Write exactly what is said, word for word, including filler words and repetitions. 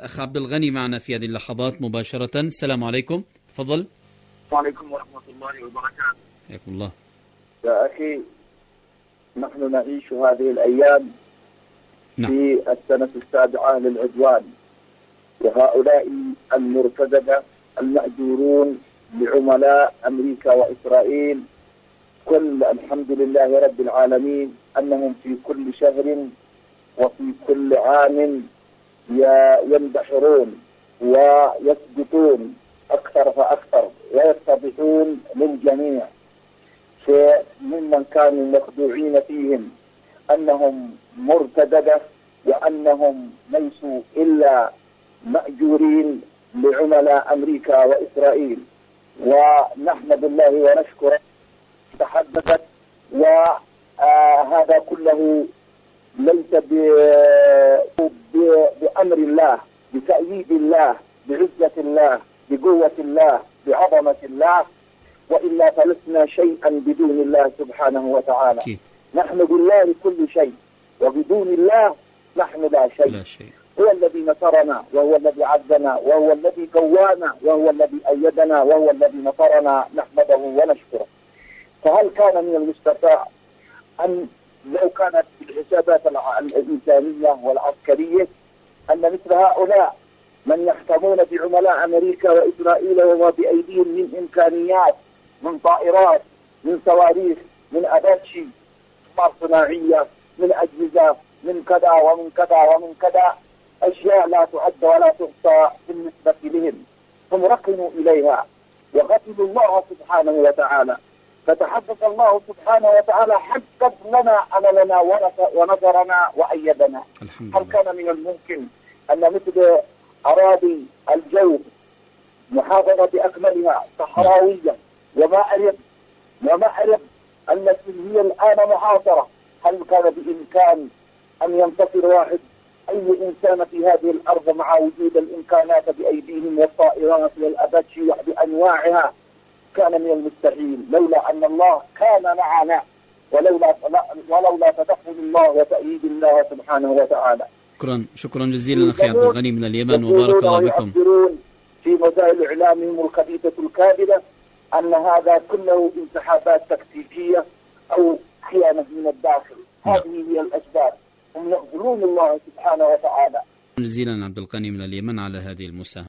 الأخ عبد الغني معنا في هذه اللحظات مباشرة. السلام عليكم، تفضل. وعليكم ورحمة الله وبركاته. حياكم الله. يا أخي، نحن نعيش هذه الأيام نعم. في السنة السابعة للعدوان، وهؤلاء المرتزقة المأجورون لعملاء أمريكا وإسرائيل كل الحمد لله رب العالمين أنهم في كل شهر وفي كل عام يندحرون ويسقطون أكثر فأكثر ويتضحون للجميع. ممن كانوا مخدوعين فيهم أنهم مرتددة وأنهم ليسوا إلا مأجورين لعملاء أمريكا وإسرائيل، ونحمد الله ونشكره. تحدثت وهذا كله ليس بأمر الله، بتأييد الله، بعزة الله، بقوة الله، بعظمة الله، وإلا فلسنا شيئا بدون الله سبحانه وتعالى. كي. نحن بالله كل شيء، وبدون الله نحن لا شيء. لا شيء. هو الذي نصرنا، وهو الذي عزنا، وهو الذي قوانا، وهو الذي أيدنا، وهو الذي نصرنا، نحمده ونشكره. فهل كان من المستطاع أن لو كانت الحسابات الإنسانية والعسكرية أن مثل هؤلاء من يحكمون بعملاء أمريكا وإسرائيل وما بأيديهم من إمكانيات، من طائرات، من صواريخ، من أباتشي، أقمار صناعية، من أجهزة، من كذا ومن كذا ومن كذا، أشياء لا تعد ولا تحصى بالنسبة لهم، هم ركنوا إليها وغفلوا الله سبحانه وتعالى. فتحدث الله سبحانه وتعالى حقق لنا أملنا ونصرنا وأيدنا. هل كان من الممكن أن مثل أراضي الجو محافظة بأكملها صحراوية ومأرب ومأرب التي هي الآن محاصرة، هل كان بإمكان أن ينتصر واحد أي إنسان في هذه الأرض مع وجود الإمكانات بأيديهم والطائرات والأباتشي بأنواعها؟ كان من المستحيل لولا أن الله كان معنا، ولولا ولولا تدخل الله وتأييد الله سبحانه وتعالى. شكرا شكرا جزيلا أخي عبد الغني من اليمن، وبارك الله بكم. في وسائل إعلامهم الخبيثة الكاذبة أن هذا كله انسحابات تكتيكية أو خيانة من الداخل. هذه هي الأسباب، هم يغفلون الله سبحانه وتعالى. جزيلا عبد الغني من اليمن على هذه المساهمة.